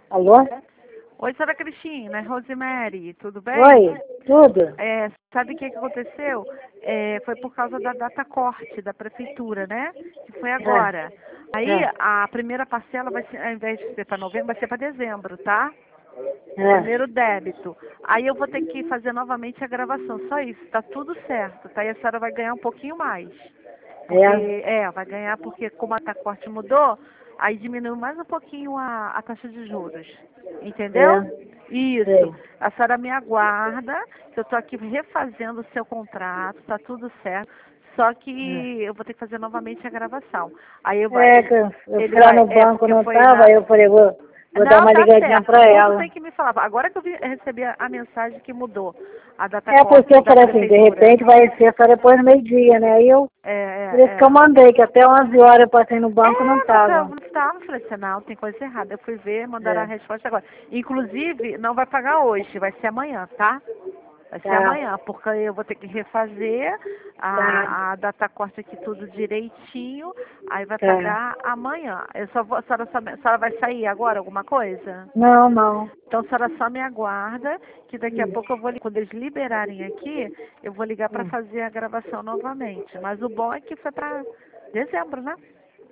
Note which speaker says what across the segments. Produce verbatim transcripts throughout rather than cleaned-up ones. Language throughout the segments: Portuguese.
Speaker 1: Alô?
Speaker 2: Oi, senhora Cristina, é Rosemary, tudo bem?
Speaker 1: Oi, tudo?
Speaker 2: É, sabe o que, que aconteceu? É, foi por causa da data corte da prefeitura, né? Que foi agora. Aí
Speaker 1: É.
Speaker 2: a primeira parcela vai ser, ao invés de ser para novembro, vai ser para dezembro, tá?
Speaker 1: É.
Speaker 2: Primeiro débito. Aí eu vou ter que fazer novamente a gravação, só isso, tá tudo certo, tá? E a senhora vai ganhar um pouquinho mais. Porque,
Speaker 1: É.
Speaker 2: é, vai ganhar porque como a data corte mudou, aí diminuiu mais um pouquinho a, a taxa de juros. Entendeu?
Speaker 1: É.
Speaker 2: Isso.
Speaker 1: Sei.
Speaker 2: A senhora me aguarda, que eu tô aqui refazendo o seu contrato, tá tudo certo. Só que eu vou ter que fazer novamente a gravação. Aí eu vai,
Speaker 1: É,
Speaker 2: ele,
Speaker 1: que eu eu
Speaker 2: ele
Speaker 1: fui lá
Speaker 2: vai,
Speaker 1: no
Speaker 2: é
Speaker 1: banco,
Speaker 2: porque
Speaker 1: não
Speaker 2: foi
Speaker 1: tava,
Speaker 2: na.
Speaker 1: aí eu falei, vou, vou dar
Speaker 2: Não,
Speaker 1: uma
Speaker 2: tá
Speaker 1: ligadinha
Speaker 2: certo.
Speaker 1: pra
Speaker 2: Tudo
Speaker 1: ela.
Speaker 2: tem que me falar. Agora que eu vi, recebi a, a mensagem que mudou a data
Speaker 1: É porque
Speaker 2: corte
Speaker 1: eu
Speaker 2: da
Speaker 1: falei assim, de
Speaker 2: prefeitura.
Speaker 1: repente vai ser só depois do meio-dia, né? Aí eu,
Speaker 2: É,
Speaker 1: por
Speaker 2: é,
Speaker 1: isso que eu
Speaker 2: é.
Speaker 1: mandei, que até onze horas eu passei no banco não
Speaker 2: É, não, tá,
Speaker 1: tava.
Speaker 2: não estava, falei assim, não, tem coisa errada. Eu fui ver, mandaram a
Speaker 1: É.
Speaker 2: resposta agora. Inclusive, não vai pagar hoje, vai ser amanhã, tá? Vai ser
Speaker 1: Tá,
Speaker 2: amanhã, porque eu vou ter que refazer
Speaker 1: tá,
Speaker 2: a, a data corte aqui tudo direitinho, aí vai
Speaker 1: tá.
Speaker 2: pagar amanhã. Eu só vou, a senhora, só- a senhora vai sair agora, alguma coisa?
Speaker 1: Não, não.
Speaker 2: Então a senhora só me aguarda, que daqui a
Speaker 1: Hum,
Speaker 2: pouco eu vou, li- quando eles liberarem aqui, eu vou ligar para
Speaker 1: hum.
Speaker 2: fazer a gravação novamente. Mas o bom é que foi para dezembro, né?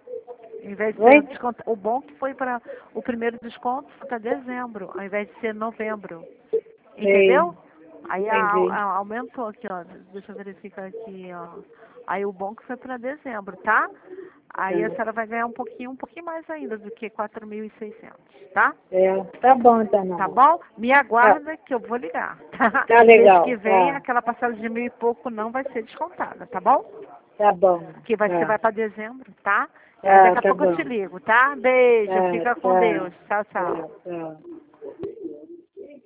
Speaker 2: Em vez de ser o
Speaker 1: Oi?
Speaker 2: desconto, o bom que foi para o primeiro desconto foi para dezembro, ao invés de ser novembro.
Speaker 1: Sei,
Speaker 2: Entendeu? Aí a,
Speaker 1: entendi.
Speaker 2: a- aumentou aqui, ó. Deixa eu verificar aqui, ó. Aí o bom que foi para dezembro, tá? Aí a
Speaker 1: Tá.
Speaker 2: senhora vai ganhar um pouquinho, um pouquinho mais ainda do que quatro mil e seiscentos, tá?
Speaker 1: É, tá bom então,
Speaker 2: Tá
Speaker 1: não.
Speaker 2: bom? Me
Speaker 1: Tá,
Speaker 2: aguarda que eu vou ligar, tá?
Speaker 1: tá
Speaker 2: E mês que
Speaker 1: legal,
Speaker 2: vem
Speaker 1: tá.
Speaker 2: aquela parcela de mil e pouco não vai ser descontada, tá bom?
Speaker 1: Tá bom,
Speaker 2: Que vai ser, vai
Speaker 1: tá.
Speaker 2: para dezembro, tá? E aí
Speaker 1: Tá,
Speaker 2: daqui a
Speaker 1: tá
Speaker 2: pouco eu te
Speaker 1: bom.
Speaker 2: ligo, tá? Beijo,
Speaker 1: Tá,
Speaker 2: fica com
Speaker 1: tá,
Speaker 2: Deus. Tchau,
Speaker 1: tá,
Speaker 2: tchau.
Speaker 1: tá.